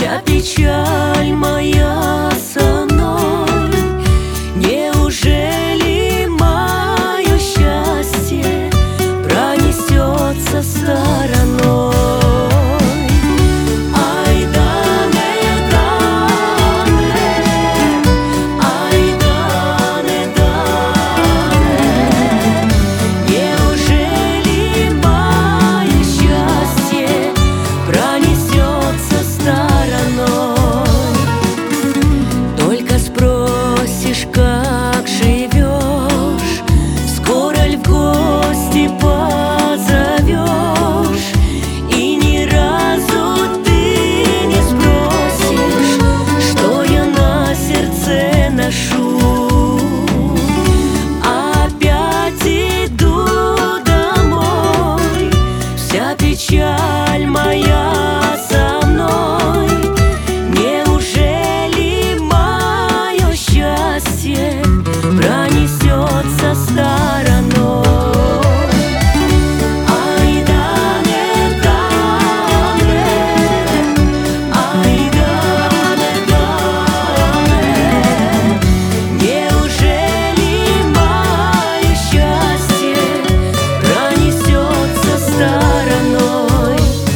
вся печаль моя со мной. Неужели мое счастье пронесется стороной? Как живешь, скоро ль в гости позовешь? И ни разу ты не спросишь, что я на сердце ношу. Опять иду домой, вся печаль моя со мной. Пронесется стороной. Ай да не дане, ай да не дане. Неужели мое счастье пронесется стороной?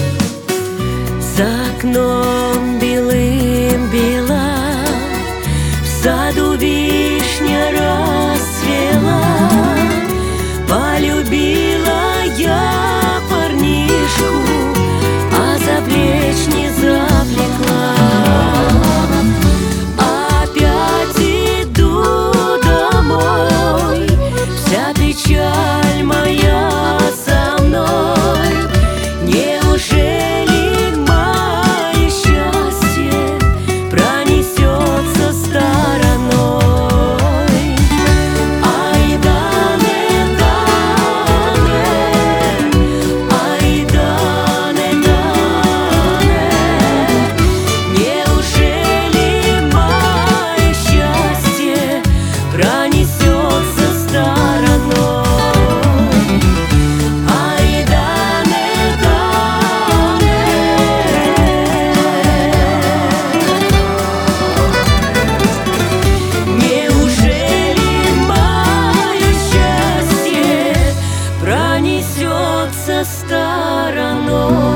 За окном белым-бела, в саду вишня расцвела. Полюбила я парнишку, а за плеч не завлекла. Опять иду домой, вся печаль моя со мной. Неужели мое счастье пронесется стороной? Пронесется стороной.